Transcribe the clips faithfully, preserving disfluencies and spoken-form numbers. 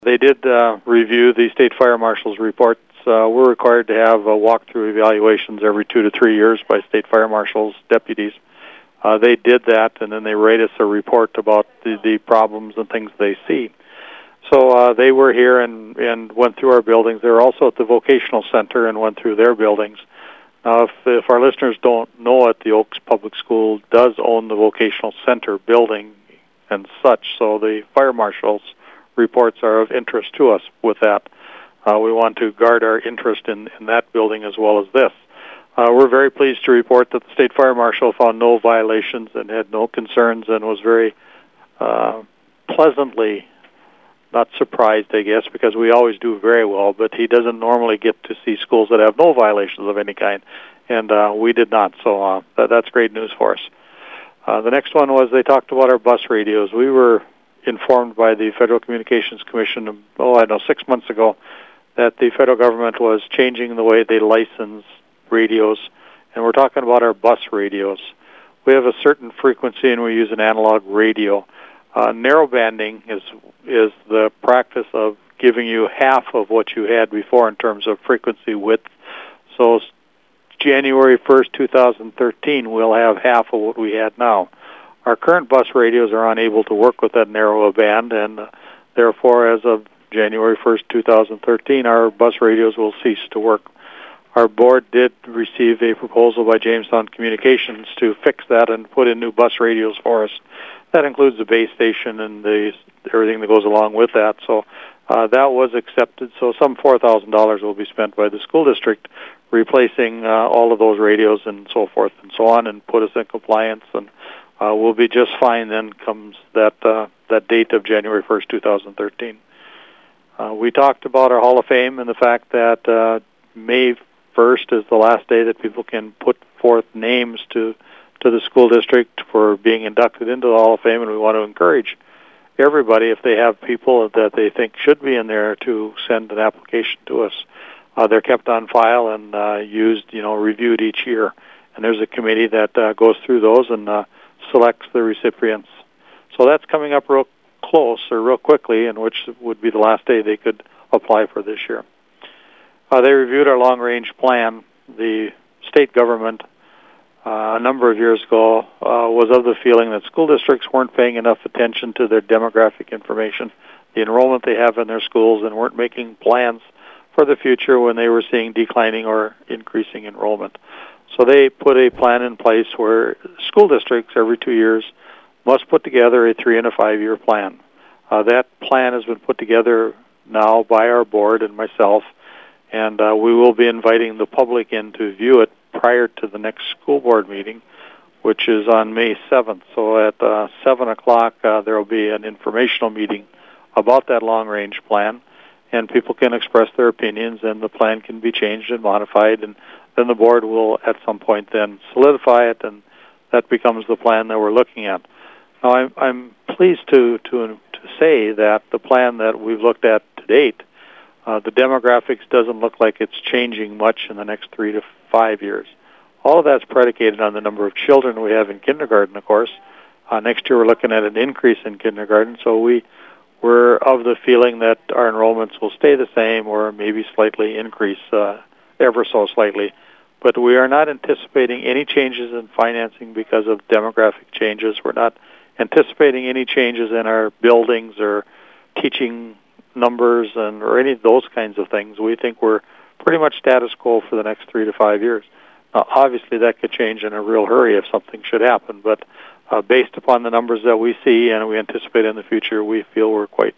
They did uh, review the state fire marshal's reports. Uh, we're required to have uh, walkthrough evaluations every two to three years by state fire marshals, deputies. Uh, they did that, and then they write us a report about the, the problems and things they see. So uh, they were here and, and went through our buildings. They were also at the vocational center and went through their buildings. Now, if, if our listeners don't know it, the Oaks Public School does own the vocational center building and such, so the fire marshal's reports are of interest to us with that. Uh, we want to guard our interest in, in that building as well as this. Uh, we're very pleased to report that the state fire marshal found no violations and had no concerns and was very uh, pleasantly not surprised, I guess, because we always do very well, but he doesn't normally get to see schools that have no violations of any kind, and uh, we did not, so uh, that, that's great news for us. Uh, the next one was they talked about our bus radios. We were informed by the Federal Communications Commission, oh, I know, six months ago, that the federal government was changing the way they license radios, and we're talking about our bus radios. We have a certain frequency, and we use an analog radio. Uh, narrowbanding is is the practice of giving you half of what you had before in terms of frequency width. So January first, two thousand thirteen, we'll have half of what we had now. Our current bus radios are unable to work with that narrow band, and uh, therefore, as of January first, two thousand thirteen, our bus radios will cease to work. Our board did receive a proposal by Jamestown Communications to fix that and put in new bus radios for us. That includes the base station and the everything that goes along with that. So uh, that was accepted. So some four thousand dollars will be spent by the school district replacing uh, all of those radios and so forth and so on, and put us in compliance. And uh, we'll be just fine then comes that uh, that date of January first, two thousand thirteen. Uh, we talked about our Hall of Fame and the fact that uh, May first is the last day that people can put forth names to to the school district for being inducted into the Hall of Fame, and we want to encourage everybody, if they have people that they think should be in there, to send an application to us. Uh, they're kept on file and uh, used, you know, reviewed each year. And there's a committee that uh, goes through those and uh, selects the recipients. So that's coming up real close or real quickly, and which would be the last day they could apply for this year. Uh, they reviewed our long-range plan. The state government Uh, a number of years ago uh, was of the feeling that school districts weren't paying enough attention to their demographic information, the enrollment they have in their schools, and weren't making plans for the future when they were seeing declining or increasing enrollment. So they put a plan in place where school districts every two years must put together a three and a five-year plan. Uh, that plan has been put together now by our board and myself, and uh, we will be inviting the public in to view it prior to the next school board meeting, which is on May seventh. So at uh, seven o'clock, uh, there will be an informational meeting about that long-range plan, and people can express their opinions, and the plan can be changed and modified, and then the board will at some point then solidify it, and that becomes the plan that we're looking at. Now, I'm, I'm pleased to, to, to say that the plan that we've looked at to date, uh, the demographics doesn't look like it's changing much in the next three to five years. All of that's predicated on the number of children we have in kindergarten, of course. Uh, next year we're looking at an increase in kindergarten, so we, we're of the feeling that our enrollments will stay the same or maybe slightly increase, uh, ever so slightly. But we are not anticipating any changes in financing because of demographic changes. We're not anticipating any changes in our buildings or teaching numbers and or any of those kinds of things. We think we're pretty much status quo for the next three to five years. Now, obviously, that could change in a real hurry if something should happen, but uh, based upon the numbers that we see and we anticipate in the future, we feel we're quite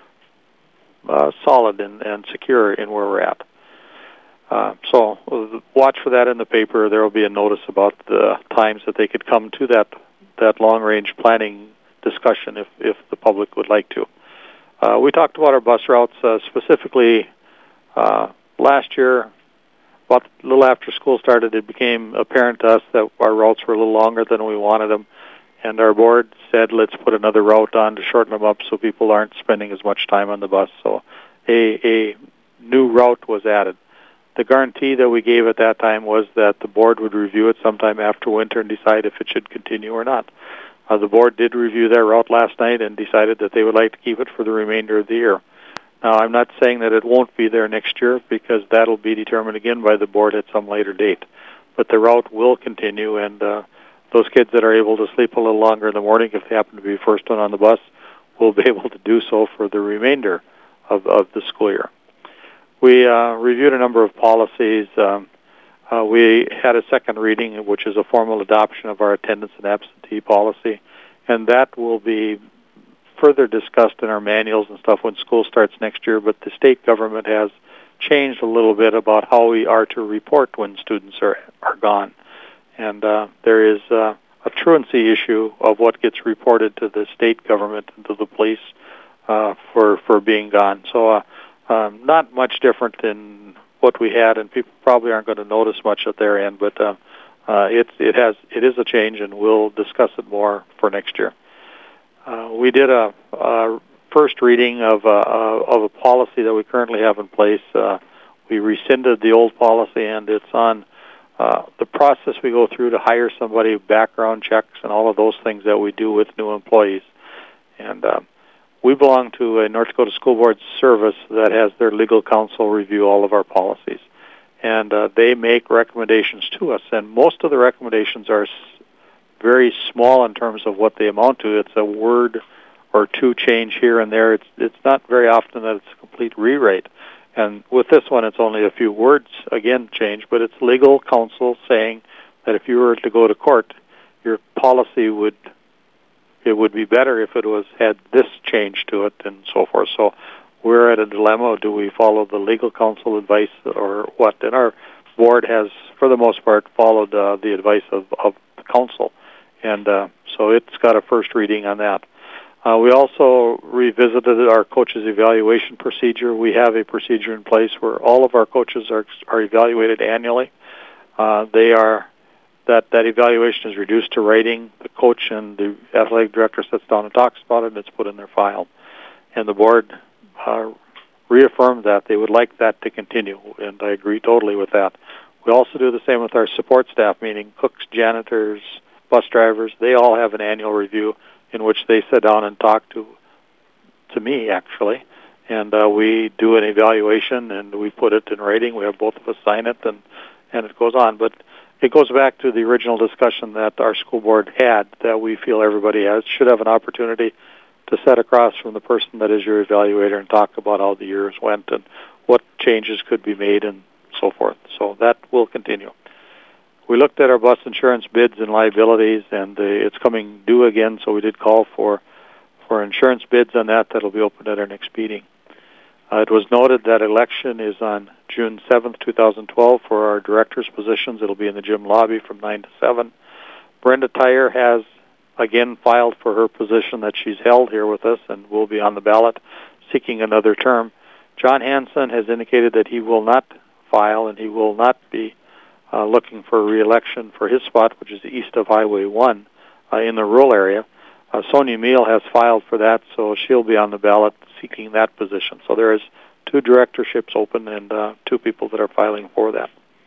uh, solid and, and secure in where we're at. Uh, so watch for that in the paper. There will be a notice about the times that they could come to that, that long-range planning discussion if, if the public would like to. Uh, we talked about our bus routes, uh, specifically uh, last year. About a little after school started, it became apparent to us that our routes were a little longer than we wanted them, and our board said, let's put another route on to shorten them up so people aren't spending as much time on the bus. So a, a new route was added. The guarantee that we gave at that time was that the board would review it sometime after winter and decide if it should continue or not. Uh, the board did review that route last night and decided that they would like to keep it for the remainder of the year. Now, I'm not saying that it won't be there next year, because that'll be determined again by the board at some later date. But the route will continue, and uh, those kids that are able to sleep a little longer in the morning, if they happen to be first one on the bus, will be able to do so for the remainder of, of the school year. We uh, reviewed a number of policies. Um, uh, we had a second reading, which is a formal adoption of our attendance and absentee policy, and that will be further discussed in our manuals and stuff when school starts next year. But the state government has changed a little bit about how we are to report when students are, are gone. And uh, there is uh, a truancy issue of what gets reported to the state government and to the police uh, for, for being gone. So uh, um, not much different than what we had, and people probably aren't going to notice much at their end, but uh, uh, it, it, has, it is a change, and we'll discuss it more for next year. Uh, we did a, a first reading of a, of a policy that we currently have in place. Uh, we rescinded the old policy, and it's on uh, the process we go through to hire somebody, background checks, and all of those things that we do with new employees. And uh, we belong to a North Dakota School Board service that has their legal counsel review all of our policies. And uh, they make recommendations to us, and most of the recommendations are very small in terms of what they amount to. It's a word or two change here and there. It's it's not very often that it's a complete rewrite. And with this one, it's only a few words, again, change, but it's legal counsel saying that if you were to go to court, your policy would, it would be better if it was had this change to it and so forth. So we're at a dilemma. Do we follow the legal counsel advice or what? And our board has, for the most part, followed uh, the advice of, of the council. And uh, so it's got a first reading on that. Uh, we also revisited our coaches' evaluation procedure. We have a procedure in place where all of our coaches are are evaluated annually. Uh, they are that that evaluation is reduced to writing. The coach and the athletic director sits down and talks about it, and it's put in their file. And the board uh, reaffirmed that they would like that to continue, and I agree totally with that. We also do the same with our support staff, meaning cooks, janitors, bus drivers. They all have an annual review in which they sit down and talk to to me, actually. And uh, we do an evaluation, and we put it in writing. We have both of us sign it, and, and it goes on. But it goes back to the original discussion that our school board had, that we feel everybody has should have an opportunity to sit across from the person that is your evaluator and talk about how the years went and what changes could be made and so forth. So that will continue. We looked at our bus insurance bids and liabilities, and uh, it's coming due again, so we did call for, for insurance bids on that. That'll be opened at our next meeting. Uh, it was noted that election is on June seventh, two thousand twelve for our director's positions. It'll be in the gym lobby from nine to seven. Brenda Tyre has, again, filed for her position that she's held here with us and will be on the ballot seeking another term. John Hansen has indicated that he will not file and he will not be Uh, looking for re-election for his spot, which is east of Highway one uh, in the rural area. Uh, Sonia Meal has filed for that, so she'll be on the ballot seeking that position. So there is two directorships open and uh, two people that are filing for that.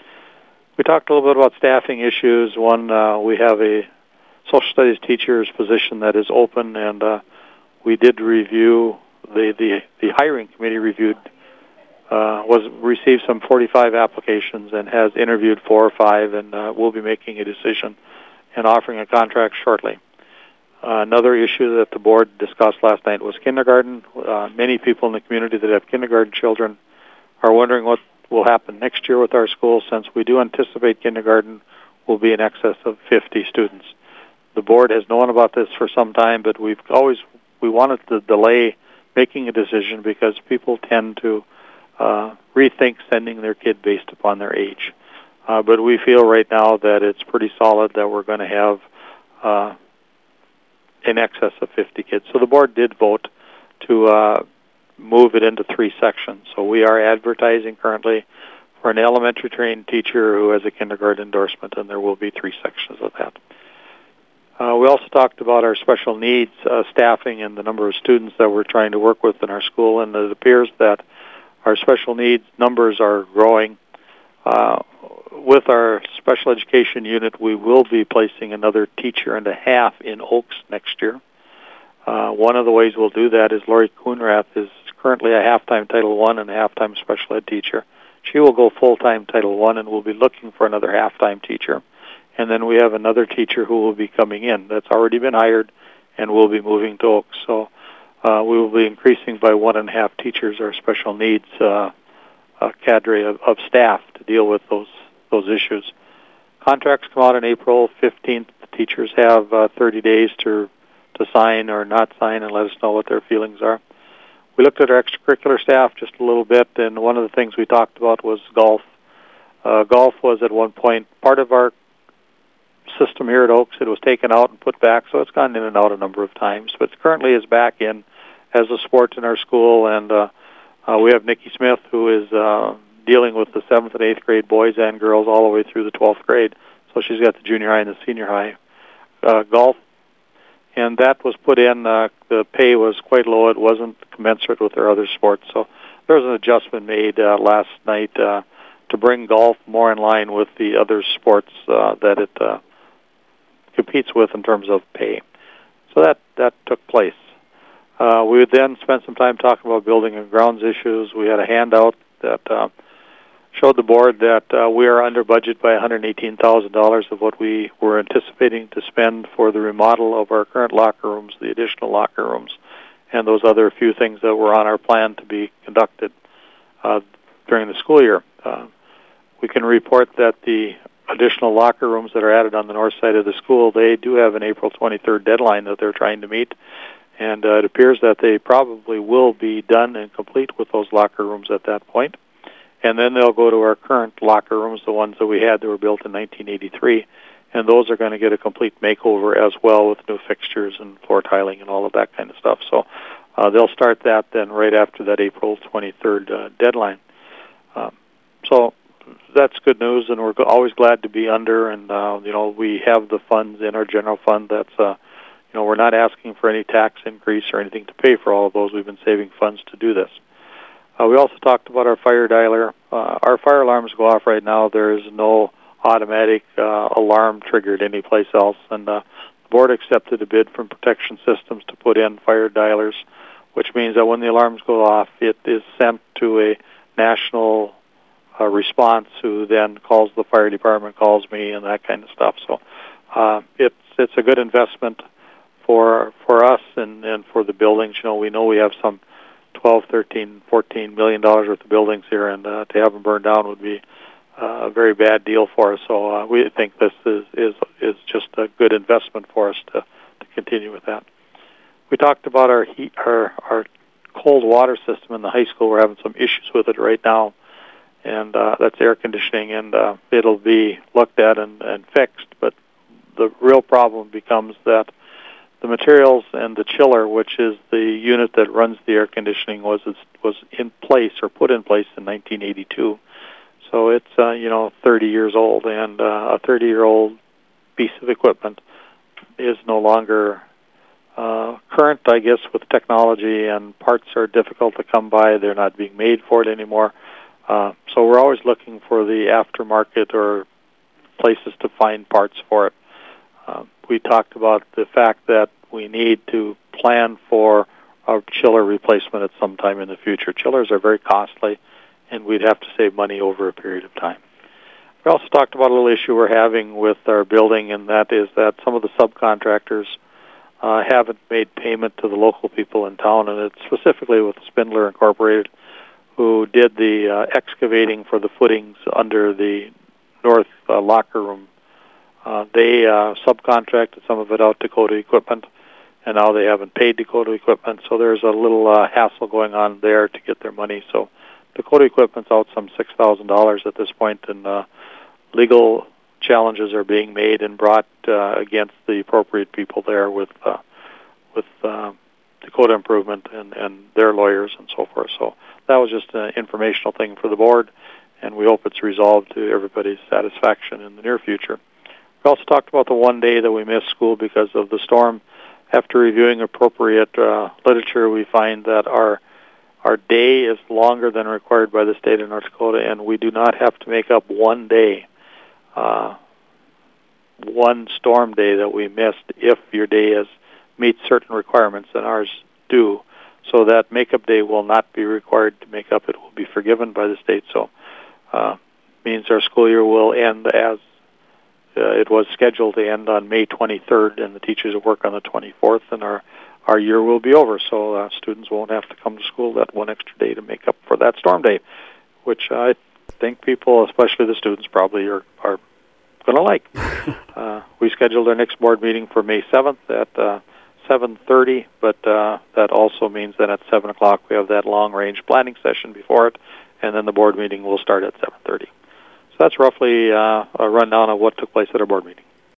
We talked a little bit about staffing issues. One, uh, we have a social studies teacher's position that is open, and uh, we did review, the, the, the hiring committee reviewed Uh, was received some forty-five applications and has interviewed four or five, and uh, will be making a decision and offering a contract shortly. Uh, another issue that the board discussed last night was kindergarten. Uh, many people in the community that have kindergarten children are wondering what will happen next year with our school, since we do anticipate kindergarten will be in excess of fifty students. The board has known about this for some time, but we've always we wanted to delay making a decision because people tend to Uh, rethink sending their kid based upon their age. Uh, but we feel right now that it's pretty solid that we're going to have uh, in excess of fifty kids. So the board did vote to uh, move it into three sections. So we are advertising currently for an elementary trained teacher who has a kindergarten endorsement, and there will be three sections of that. Uh, we also talked about our special needs uh, staffing and the number of students that we're trying to work with in our school, and it appears that our special needs numbers are growing. Uh, with our special education unit, we will be placing another teacher and a half in Oaks next year. Uh, one of the ways we'll do that is Lori Coonrath is currently a half-time Title One and a half-time special ed teacher. She will go full-time Title One, and we'll be looking for another half-time teacher. And then we have another teacher who will be coming in that's already been hired and will be moving to Oaks. So uh, we will be increasing by one and a half teachers our special needs uh, uh, cadre of, of staff to deal with those those issues. Contracts come out on April fifteenth. The teachers have uh, thirty days to to sign or not sign and let us know what their feelings are. We looked at our extracurricular staff just a little bit, and one of the things we talked about was golf. Uh, golf was at one point part of our system here at Oaks. It was taken out and put back, so it's gone in and out a number of times, but currently is back in as a sport in our school, and uh, uh, we have Nikki Smith, who is uh, dealing with the seventh and eighth grade boys and girls all the way through the twelfth grade, so she's got the junior high and the senior high uh, golf, and that was put in. Uh, the pay was quite low. It wasn't commensurate with their other sports, so there was an adjustment made uh, last night uh, to bring golf more in line with the other sports uh, that it uh, competes with in terms of pay. So that, that took place. Uh, we would then spend some time talking about building and grounds issues. We had a handout that uh, showed the board that uh, we are under budget by one hundred eighteen thousand dollars of what we were anticipating to spend for the remodel of our current locker rooms, the additional locker rooms, and those other few things that were on our plan to be conducted uh, during the school year. Uh, we can report that the additional locker rooms that are added on the north side of the school, they do have an April twenty-third deadline that they're trying to meet, and uh, it appears that they probably will be done and complete with those locker rooms at that point. And then they'll go to our current locker rooms, the ones that we had that were built in nineteen eighty-three, and those are going to get a complete makeover as well with new fixtures and floor tiling and all of that kind of stuff. So uh, they'll start that then right after that April twenty-third uh, deadline. Um, so that's good news, and we're always glad to be under, and uh, you know, we have the funds in our general fund. That's uh, you know, we're not asking for any tax increase or anything to pay for all of those. We've been saving funds to do this. Uh, we also talked about our fire dialer. Uh, our fire alarms go off right now. There is no automatic uh, alarm triggered anyplace else, and uh, the board accepted a bid from Protection Systems to put in fire dialers, which means that when the alarms go off, it is sent to a national uh, response who then calls the fire department, calls me, and that kind of stuff. So uh, it's it's a good investment for for us and, and for the buildings. You know, we know we have some twelve, thirteen, fourteen million dollars worth of buildings here, and uh, to have them burned down would be uh, a very bad deal for us. So uh, we think this is, is is just a good investment for us to, to continue with that. We talked about our heat, our our cold water system in the high school. We're having some issues with it right now, and uh, that's air conditioning, and uh, it'll be looked at and, and fixed. But the real problem becomes that the materials and the chiller, which is the unit that runs the air conditioning, was was in place or put in place in nineteen eighty-two. So it's uh, you know thirty years old, and uh, a thirty-year-old piece of equipment is no longer uh, current, I guess, with technology, and parts are difficult to come by. They're not being made for it anymore. Uh, so we're always looking for the aftermarket or places to find parts for it. Uh, we talked about the fact that we need to plan for a chiller replacement at some time in the future. Chillers are very costly, and we'd have to save money over a period of time. We also talked about a little issue we're having with our building, and that is that some of the subcontractors uh, haven't made payment to the local people in town, and it's specifically with Spindler Incorporated, who did the uh, excavating for the footings under the north uh, locker room. Uh, they uh, subcontracted some of it out to Dakota Equipment, and now they haven't paid Dakota Equipment, so there's a little uh, hassle going on there to get their money. So Dakota Equipment's out some six thousand dollars at this point, and uh, legal challenges are being made and brought uh, against the appropriate people there with uh, with uh, Dakota Improvement and, and their lawyers and so forth. So that was just an informational thing for the board, and we hope it's resolved to everybody's satisfaction in the near future. We also talked about the one day that we missed school because of the storm. After reviewing appropriate uh, literature, we find that our our day is longer than required by the state of North Dakota, and we do not have to make up one day, uh, one storm day that we missed if your day is meets certain requirements, and ours do. So that makeup day will not be required to make up. It will be forgiven by the state. So uh, means our school year will end as uh, it was scheduled to end on May twenty-third, and the teachers will work on the twenty-fourth, and our, our year will be over. So uh, students won't have to come to school that one extra day to make up for that storm day, which I think people, especially the students, probably are, are going to like. uh, we scheduled our next board meeting for May seventh at uh, seven thirty, but uh, that also means that at seven o'clock we have that long-range planning session before it, and then the board meeting will start at seven thirty. So that's roughly uh, a rundown of what took place at our board meeting.